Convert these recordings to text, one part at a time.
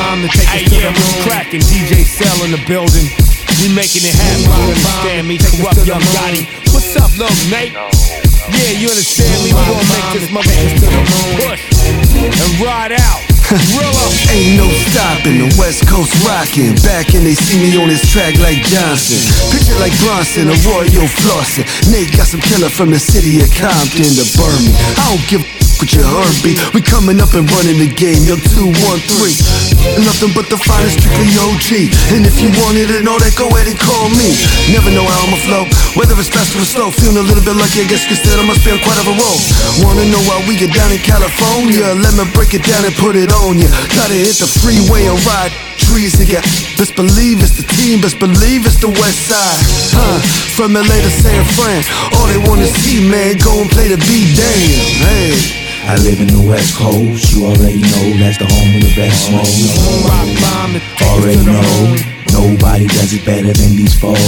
bomb to take us to the moon. Cracking DJ Cell in the building. We making it happen, you understand me? Corrupt Young Gotti. What's up, little Nate? Yeah, you understand me? We gon' make this motherfucker to the moon. Push and ride out. Ain't no stopping, the West Coast rockin'. Back and they see me on this track like Johnson. Picture like Bronson, Arroyo flossin'. Nate got some killer from the city of Compton to Birmingham. I don't give a what you heard me. We coming up and running the game, yo 213. Nothing but the finest, strictly OG. And if you wanted to know that, go ahead and call me. Never know how I'ma flow, whether it's fast or slow. Feeling a little bit lucky, I guess you could say I must be on quite of a roll. Wanna know why we get down in California? Let me break it down and put it on ya. Gotta hit the freeway and ride trees to get. Best believe it's the team, best believe it's the West Side. From LA to San Fran, all they wanna see, man, go and play the beat, damn. Hey, I live in the West Coast, you already know that's the home of the best smoke. Already know, nobody does it better than these foes.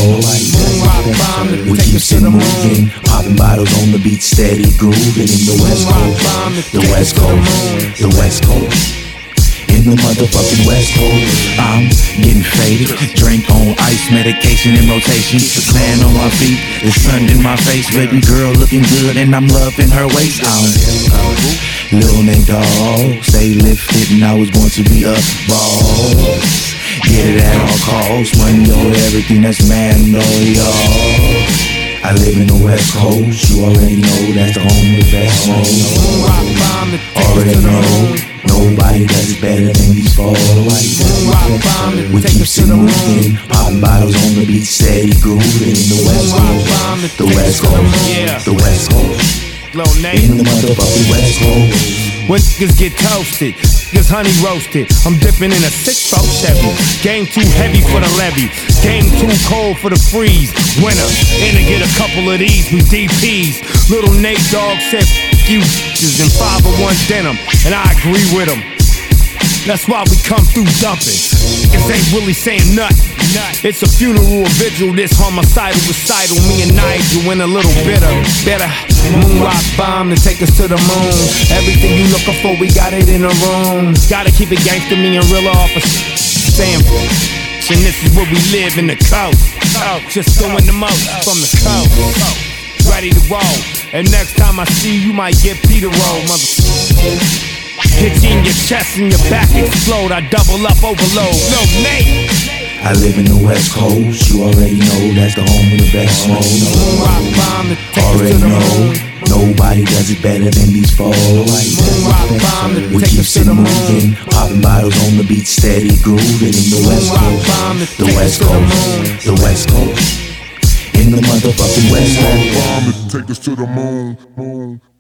We keep it moving, popping bottles on the beat, steady grooving in the West Coast. The West Coast, the West Coast. In the motherfucking West Coast, I'm getting faded. Drink on ice, medication in rotation. Stand on my feet, the sun in my face. Baby girl looking good and I'm loving her waist. I'm Lil Nate Dogg, stay lifted and I was born to be a boss. Get it at all costs, money over everything, that's man, no y'all. I live in the West Coast, you already know that's the home of the best smoke. Already know, nobody does it better than these foes. We keep it moving, popping bottles on the beat, steady grooving in the West Coast. The West Coast, the West Coast. In the motherfucking West Coast. When niggas get toasted, niggas honey roasted. I'm dipping in a 6-4 Chevy. Game too heavy for the levy. Game too cold for the freeze. Winter, in to get a couple of these, we DPs. Little Nate Dogg said, f*** you bitches in 501 denim. And I agree with him. That's why we come through dumping. Niggas ain't really saying nothing. It's a funeral vigil, this homicidal recital. Me and Nigel in a little better. Moon rock bomb to take us to the moon. Everything you looking for, we got it in the room. Gotta keep it gangster, me and real off a saying. And this is where we live in the coast. Just doing the most from the coast. Ready to roll. And next time I see you, might get Peter roll, motherfucker. Hit you in your chest and your back explode. I double up, overload. No, Nate. I live in the West Coast, you already know that's the home of the best smoke. Already know, nobody does it better than these foes. We keep it moving, popping bottles on the beat, steady grooving in the West Coast. The West Coast, the West Coast. In the motherfucking West Coast. Bomb to take us to the moon.